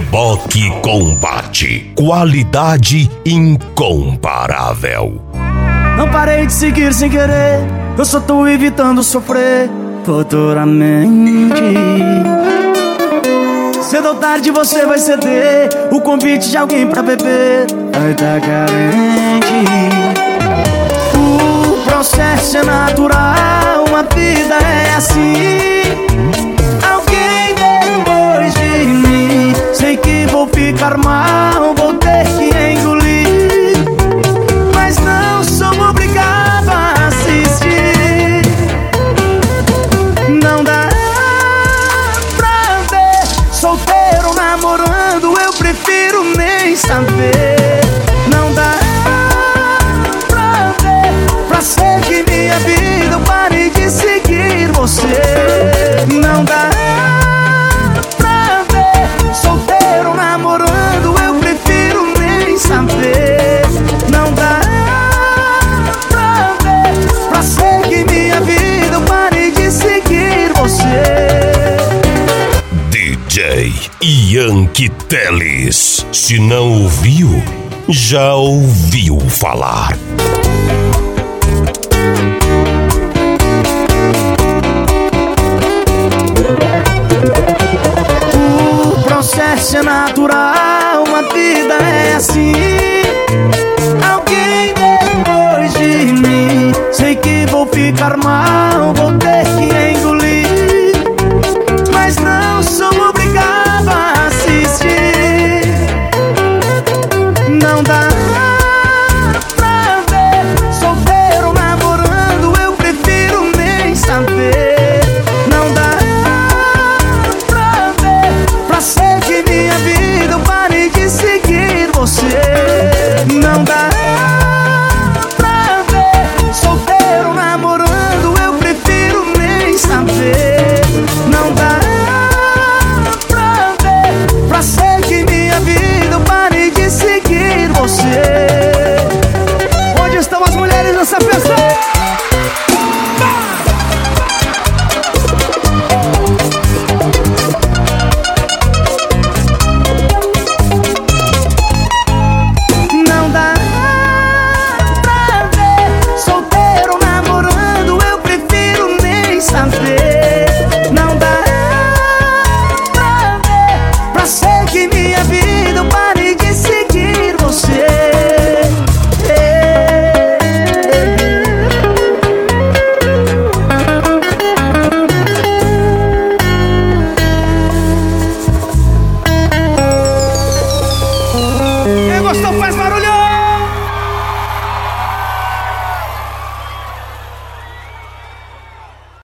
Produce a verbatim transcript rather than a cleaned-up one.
Boque Combate. Qualidade incomparável. Não parei de seguir sem querer, eu só tô evitando sofrer futuramente. Cedo ou tarde você vai ceder o convite de alguém pra beber, vai tá carente. O processo é natural, uma vida é assim. Alguém depois de mim, sei que vou ficar mal, vou ter que engolir, mas não sou obrigado a assistir. Não dá pra ver solteiro namorando, eu prefiro nem saber. Não dá pra ver, pra ser que minha vida eu pare de seguir você. Não dá pra ver solteiro namorando, eu prefiro nem saber. Não dá pra ver, pra ser que minha vida eu pare de seguir você. D J Yankee Teles. Se não ouviu, já ouviu falar. O processo é natural, uma vida é assim. Alguém depois de mim, sei que vou ficar mal, vou